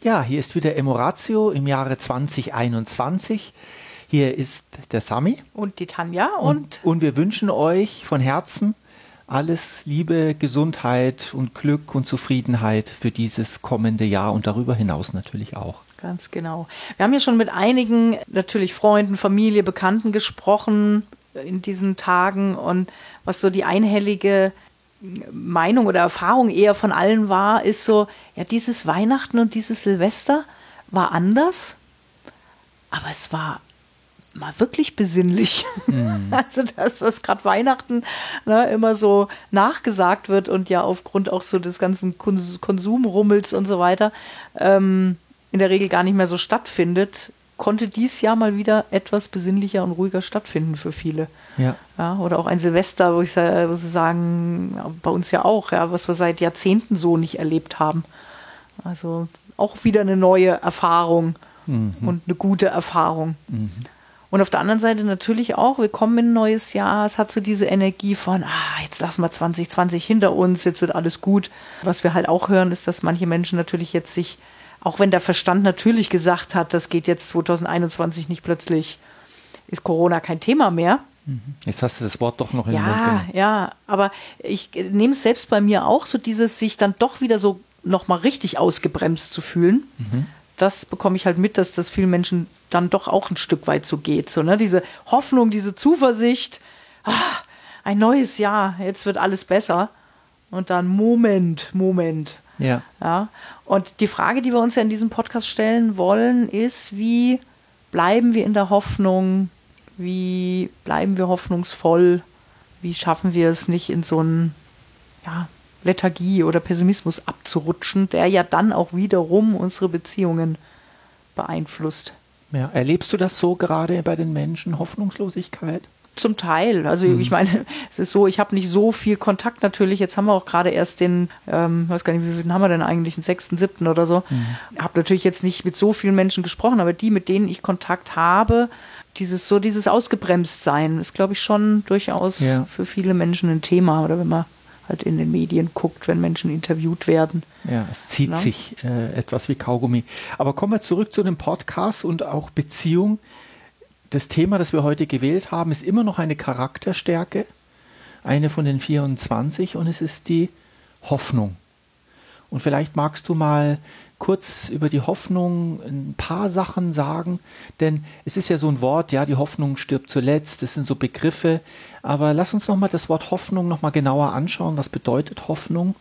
Ja, hier ist wieder Emoratio im Jahre 2021. Hier ist der Sami. Und die Tanja. Und wir wünschen euch von Herzen alles Liebe, Gesundheit und Glück und Zufriedenheit für dieses kommende Jahr und darüber hinaus natürlich auch. Ganz genau. Wir haben ja schon mit einigen, natürlich Freunden, Familie, Bekannten gesprochen in diesen Tagen und was so die einhellige Meinung oder Erfahrung eher von allen war, ist so, ja, dieses Weihnachten und dieses Silvester war anders, aber es war mal wirklich besinnlich. Also das, was gerade Weihnachten immer so nachgesagt wird und ja aufgrund auch so des ganzen Konsumrummels und so weiter in der Regel gar nicht mehr so stattfindet, konnte dies Jahr mal wieder etwas besinnlicher und ruhiger stattfinden für viele. Ja. Ja, oder auch ein Silvester, wo sie sagen, bei uns ja auch, ja, was wir seit Jahrzehnten so nicht erlebt haben. Also auch wieder eine neue Erfahrung und eine gute Erfahrung. Und auf der anderen Seite natürlich auch, wir kommen in ein neues Jahr, es hat so diese Energie von, jetzt lassen wir 2020 hinter uns, jetzt wird alles gut. Was wir halt auch hören, ist, dass manche Menschen natürlich jetzt sich, auch wenn der Verstand natürlich gesagt hat, das geht jetzt 2021 nicht plötzlich, ist Corona kein Thema mehr. Jetzt hast du das Wort doch noch in den Mund genommen. Ja, aber ich nehme es selbst bei mir auch, so dieses sich dann doch wieder so nochmal richtig ausgebremst zu fühlen. Das bekomme ich halt mit, dass das vielen Menschen dann doch auch ein Stück weit so geht. So, ne? Diese Hoffnung, diese Zuversicht, ein neues Jahr, jetzt wird alles besser. Und dann Moment. Ja. Ja. Und die Frage, die wir uns ja in diesem Podcast stellen wollen, ist, wie bleiben wir in der Hoffnung? Wie bleiben wir hoffnungsvoll? Wie schaffen wir es nicht in so einen Lethargie oder Pessimismus abzurutschen, der ja dann auch wiederum unsere Beziehungen beeinflusst? Ja. Erlebst du das so gerade bei den Menschen, Hoffnungslosigkeit? Zum Teil. Also ich meine, es ist so, ich habe nicht so viel Kontakt natürlich. Jetzt haben wir auch gerade erst den, weiß gar nicht, wie viel haben wir denn eigentlich, den 6., 7. oder so. Habe natürlich jetzt nicht mit so vielen Menschen gesprochen, aber die, mit denen ich Kontakt habe, dieses Ausgebremstsein ist, glaube ich, schon durchaus für viele Menschen ein Thema. Oder wenn man halt in den Medien guckt, wenn Menschen interviewt werden. Ja, es zieht sich etwas wie Kaugummi. Aber kommen wir zurück zu dem Podcast und auch Beziehung. Das Thema, das wir heute gewählt haben, ist immer noch eine Charakterstärke, eine von den 24, und es ist die Hoffnung. Und vielleicht magst du mal kurz über die Hoffnung ein paar Sachen sagen, denn es ist ja so ein Wort, ja, die Hoffnung stirbt zuletzt, das sind so Begriffe, aber lass uns nochmal das Wort Hoffnung nochmal genauer anschauen. Was bedeutet Hoffnung?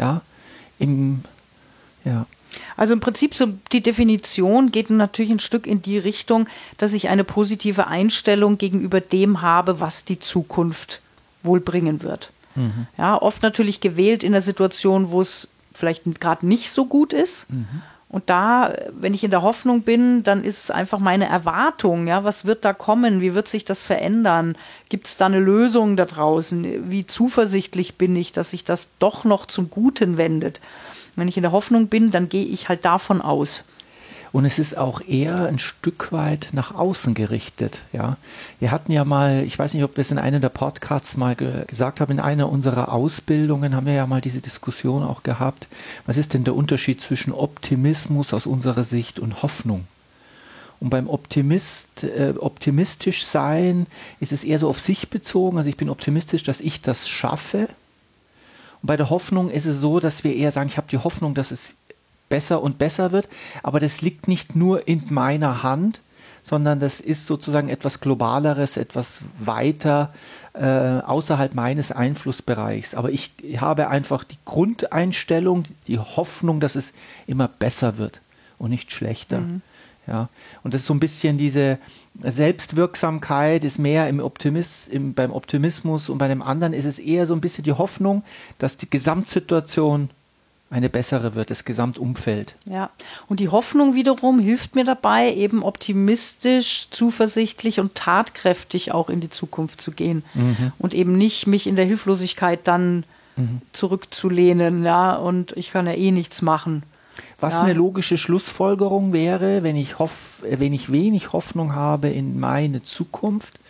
Also im Prinzip so die Definition geht natürlich ein Stück in die Richtung, dass ich eine positive Einstellung gegenüber dem habe, was die Zukunft wohl bringen wird. Ja, oft natürlich gewählt in der Situation, wo es vielleicht gerade nicht so gut ist. Und da, wenn ich in der Hoffnung bin, dann ist es einfach meine Erwartung, ja, was wird da kommen, wie wird sich das verändern, gibt es da eine Lösung da draußen, wie zuversichtlich bin ich, dass sich das doch noch zum Guten wendet. Wenn ich in der Hoffnung bin, dann gehe ich halt davon aus. Und es ist auch eher ein Stück weit nach außen gerichtet. Ja. Wir hatten ja mal, ich weiß nicht, ob wir es in einem der Podcasts mal gesagt haben, in einer unserer Ausbildungen haben wir ja mal diese Diskussion auch gehabt. Was ist denn der Unterschied zwischen Optimismus aus unserer Sicht und Hoffnung? Und beim optimistisch sein ist es eher so auf sich bezogen. Also ich bin optimistisch, dass ich das schaffe. Und bei der Hoffnung ist es so, dass wir eher sagen, ich habe die Hoffnung, dass es besser und besser wird, aber das liegt nicht nur in meiner Hand, sondern das ist sozusagen etwas Globaleres, etwas weiter außerhalb meines Einflussbereichs. Aber ich habe einfach die Grundeinstellung, die Hoffnung, dass es immer besser wird und nicht schlechter. Ja, und das ist so ein bisschen diese Selbstwirksamkeit, ist mehr beim Optimismus, und bei dem anderen ist es eher so ein bisschen die Hoffnung, dass die Gesamtsituation eine bessere wird, das Gesamtumfeld. Ja, und die Hoffnung wiederum hilft mir dabei, eben optimistisch, zuversichtlich und tatkräftig auch in die Zukunft zu gehen und eben nicht mich in der Hilflosigkeit dann zurückzulehnen, ja, und ich kann ja eh nichts machen. Was eine logische Schlussfolgerung wäre, wenn ich wenig Hoffnung habe in meine Zukunft,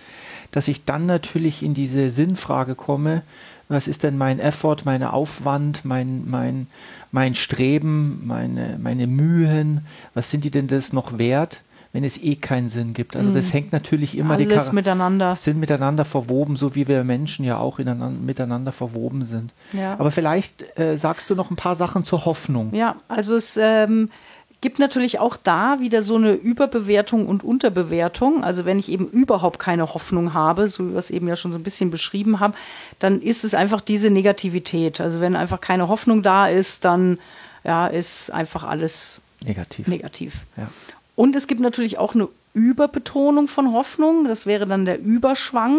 dass ich dann natürlich in diese Sinnfrage komme, was ist denn mein Effort, mein Aufwand, mein Streben, meine Mühen, was sind die denn das noch wert, wenn es eh keinen Sinn gibt. Also das hängt natürlich immer, alles miteinander. sind miteinander verwoben, so wie wir Menschen ja auch miteinander verwoben sind. Ja. Aber vielleicht sagst du noch ein paar Sachen zur Hoffnung. Ja, also es gibt natürlich auch da wieder so eine Überbewertung und Unterbewertung. Also wenn ich eben überhaupt keine Hoffnung habe, so wie wir es eben ja schon so ein bisschen beschrieben haben, dann ist es einfach diese Negativität. Also wenn einfach keine Hoffnung da ist, dann ist einfach alles negativ. Ja. Und es gibt natürlich auch eine Überbetonung von Hoffnung. Das wäre dann der Überschwang.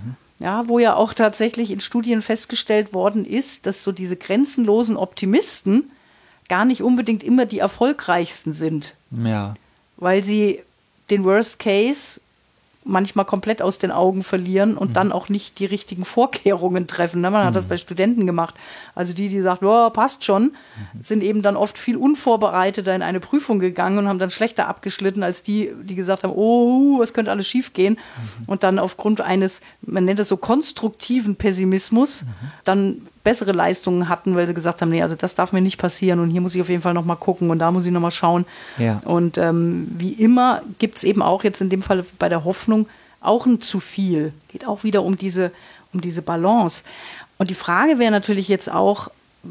Ja, wo ja auch tatsächlich in Studien festgestellt worden ist, dass so diese grenzenlosen Optimisten gar nicht unbedingt immer die erfolgreichsten sind. Ja. Weil sie den Worst Case manchmal komplett aus den Augen verlieren und dann auch nicht die richtigen Vorkehrungen treffen. Man hat das bei Studenten gemacht. Also die sagen, oh, passt schon, sind eben dann oft viel unvorbereiteter in eine Prüfung gegangen und haben dann schlechter abgeschnitten als die gesagt haben, oh, was könnte alles schief gehen. Und dann aufgrund eines, man nennt es so konstruktiven Pessimismus, dann bessere Leistungen hatten, weil sie gesagt haben, nee, also das darf mir nicht passieren und hier muss ich auf jeden Fall noch mal gucken und da muss ich noch mal schauen. Ja. Und wie immer gibt es eben auch jetzt in dem Fall bei der Hoffnung auch ein zu viel. Geht auch wieder um diese Balance. Und die Frage wäre natürlich jetzt auch,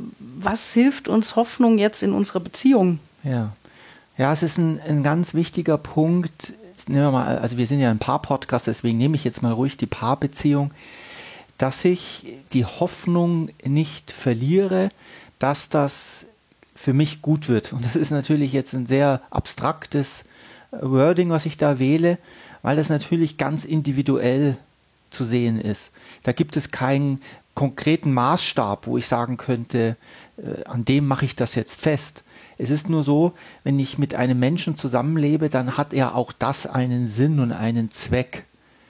was hilft uns Hoffnung jetzt in unserer Beziehung? Ja, es ist ein ganz wichtiger Punkt. Jetzt nehmen wir mal, also wir sind ja ein Paar-Podcast, deswegen nehme ich jetzt mal ruhig die Paarbeziehung, dass ich die Hoffnung nicht verliere, dass das für mich gut wird. Und das ist natürlich jetzt ein sehr abstraktes Wording, was ich da wähle, weil das natürlich ganz individuell zu sehen ist. Da gibt es keinen konkreten Maßstab, wo ich sagen könnte, an dem mache ich das jetzt fest. Es ist nur so, wenn ich mit einem Menschen zusammenlebe, dann hat er auch das einen Sinn und einen Zweck.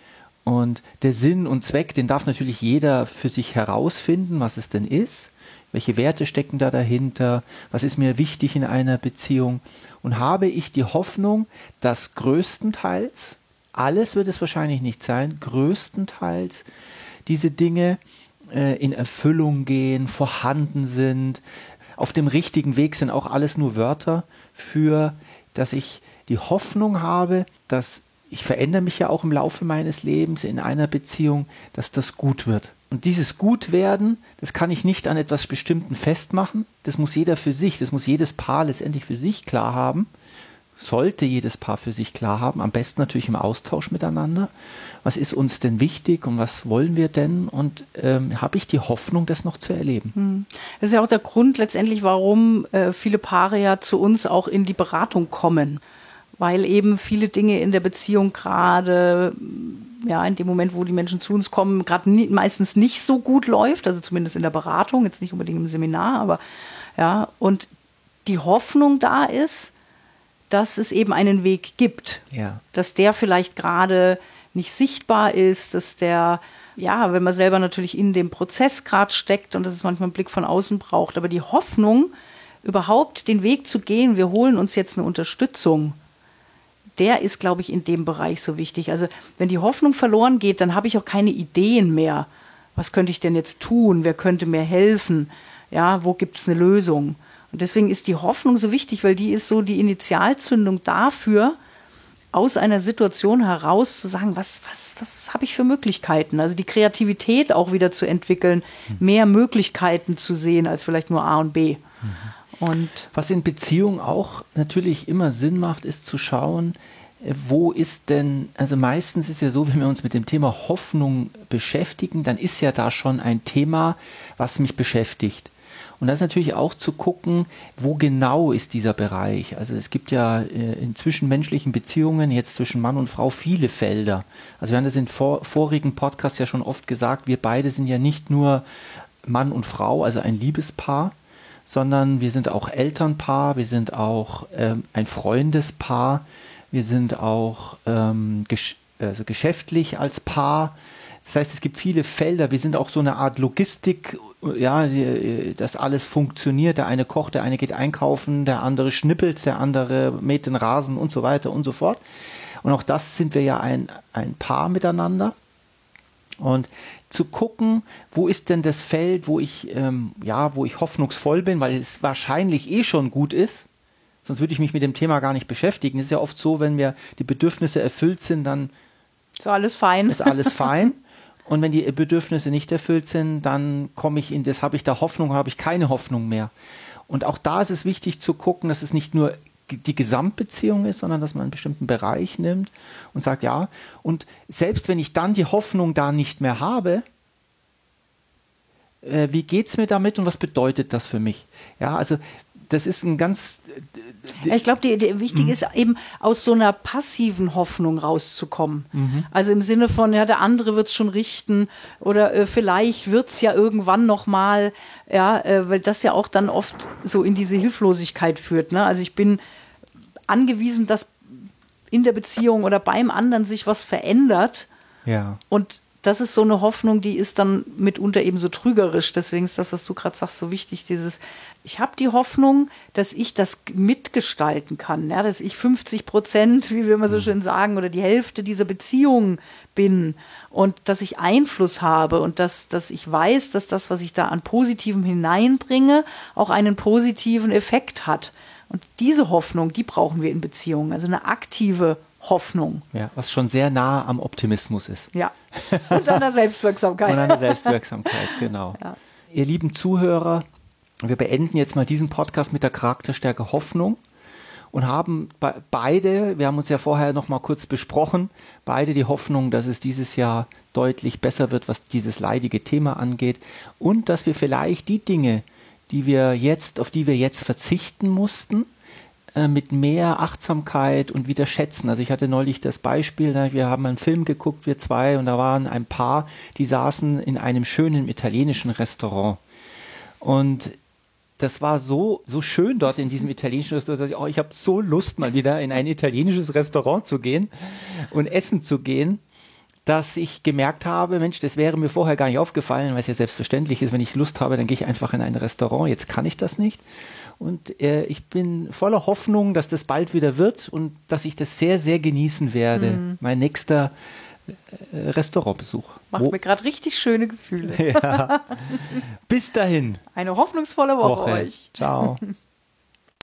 Und der Sinn und Zweck, den darf natürlich jeder für sich herausfinden, was es denn ist, welche Werte stecken da dahinter, was ist mir wichtig in einer Beziehung. Und habe ich die Hoffnung, dass größtenteils, alles wird es wahrscheinlich nicht sein, größtenteils diese Dinge in Erfüllung gehen, vorhanden sind, auf dem richtigen Weg sind, auch alles nur Wörter für, dass ich die Hoffnung habe, dass ich verändere mich ja auch im Laufe meines Lebens in einer Beziehung, dass das gut wird. Und dieses Gutwerden, das kann ich nicht an etwas Bestimmten festmachen. Das muss jeder für sich, das muss jedes Paar letztendlich für sich klar haben. Sollte jedes Paar für sich klar haben. Am besten natürlich im Austausch miteinander. Was ist uns denn wichtig und was wollen wir denn? Und habe ich die Hoffnung, das noch zu erleben. Das ist ja auch der Grund letztendlich, warum viele Paare ja zu uns auch in die Beratung kommen. Weil eben viele Dinge in der Beziehung gerade, in dem Moment, wo die Menschen zu uns kommen, gerade meistens nicht so gut läuft, also zumindest in der Beratung, jetzt nicht unbedingt im Seminar, aber und die Hoffnung da ist, dass es eben einen Weg gibt, dass der vielleicht gerade nicht sichtbar ist, dass der, wenn man selber natürlich in dem Prozess gerade steckt und dass es manchmal einen Blick von außen braucht, aber die Hoffnung, überhaupt den Weg zu gehen, wir holen uns jetzt eine Unterstützung, der ist, glaube ich, in dem Bereich so wichtig. Also wenn die Hoffnung verloren geht, dann habe ich auch keine Ideen mehr. Was könnte ich denn jetzt tun? Wer könnte mir helfen? Ja, wo gibt es eine Lösung? Und deswegen ist die Hoffnung so wichtig, weil die ist so die Initialzündung dafür, aus einer Situation heraus zu sagen, was habe ich für Möglichkeiten? Also die Kreativität auch wieder zu entwickeln, mehr Möglichkeiten zu sehen als vielleicht nur A und B. Und was in Beziehung auch natürlich immer Sinn macht, ist zu schauen, wo ist denn, also meistens ist ja so, wenn wir uns mit dem Thema Hoffnung beschäftigen, dann ist ja da schon ein Thema, was mich beschäftigt. Und das ist natürlich auch zu gucken, wo genau ist dieser Bereich. Also es gibt ja in zwischenmenschlichen Beziehungen, jetzt zwischen Mann und Frau, viele Felder. Also wir haben das in vorigen Podcasts ja schon oft gesagt, wir beide sind ja nicht nur Mann und Frau, also ein Liebespaar, sondern wir sind auch Elternpaar, wir sind auch ein Freundespaar, wir sind auch geschäftlich als Paar. Das heißt, es gibt viele Felder, wir sind auch so eine Art Logistik, dass alles funktioniert. Der eine kocht, der eine geht einkaufen, der andere schnippelt, der andere mäht den Rasen und so weiter und so fort. Und auch das sind wir ja ein Paar miteinander. Und zu gucken, wo ist denn das Feld, wo ich hoffnungsvoll bin, weil es wahrscheinlich schon gut ist. Sonst würde ich mich mit dem Thema gar nicht beschäftigen. Es ist ja oft so, wenn mir die Bedürfnisse erfüllt sind, dann ist alles fein. Ist alles fein. Und wenn die Bedürfnisse nicht erfüllt sind, dann komme ich in das, habe ich da Hoffnung, habe ich keine Hoffnung mehr. Und auch da ist es wichtig zu gucken, dass es nicht nur die Gesamtbeziehung ist, sondern dass man einen bestimmten Bereich nimmt und sagt, ja, und selbst wenn ich dann die Hoffnung da nicht mehr habe, wie geht es mir damit und was bedeutet das für mich? Ja, also das ist ein ganz... Ich glaube, wichtig ist eben aus so einer passiven Hoffnung rauszukommen. Also im Sinne von, ja, der andere wird es schon richten oder vielleicht wird es ja irgendwann nochmal, ja, weil das ja auch dann oft so in diese Hilflosigkeit führt. Ne? Also ich bin angewiesen, dass in der Beziehung oder beim anderen sich was verändert. Ja. Und das ist so eine Hoffnung, die ist dann mitunter eben so trügerisch. Deswegen ist das, was du gerade sagst, so wichtig. Ich habe die Hoffnung, dass ich das mitgestalten kann. Ja, dass ich 50%, wie wir immer so schön sagen, oder die Hälfte dieser Beziehung bin. Und dass ich Einfluss habe und dass ich weiß, dass das, was ich da an Positivem hineinbringe, auch einen positiven Effekt hat. Und diese Hoffnung, die brauchen wir in Beziehungen. Also eine aktive Hoffnung. Ja, was schon sehr nah am Optimismus ist. Ja, und an der Selbstwirksamkeit. Und an der Selbstwirksamkeit, genau. Ja. Ihr lieben Zuhörer, wir beenden jetzt mal diesen Podcast mit der Charakterstärke Hoffnung und haben beide, wir haben uns ja vorher noch mal kurz besprochen, beide die Hoffnung, dass es dieses Jahr deutlich besser wird, was dieses leidige Thema angeht und dass wir vielleicht die Dinge, auf die wir jetzt verzichten mussten, mit mehr Achtsamkeit und wieder schätzen. Also ich hatte neulich das Beispiel, wir haben einen Film geguckt, wir zwei, und da waren ein Paar, die saßen in einem schönen italienischen Restaurant. Und das war so schön dort in diesem italienischen Restaurant, dass ich habe so Lust, mal wieder in ein italienisches Restaurant zu gehen und essen zu gehen, dass ich gemerkt habe, Mensch, das wäre mir vorher gar nicht aufgefallen, weil es ja selbstverständlich ist, wenn ich Lust habe, dann gehe ich einfach in ein Restaurant. Jetzt kann ich das nicht. Und ich bin voller Hoffnung, dass das bald wieder wird und dass ich das sehr, sehr genießen werde. Mein nächster Restaurantbesuch. Macht mir gerade richtig schöne Gefühle. Ja. Bis dahin. Eine hoffnungsvolle Woche euch. Ciao.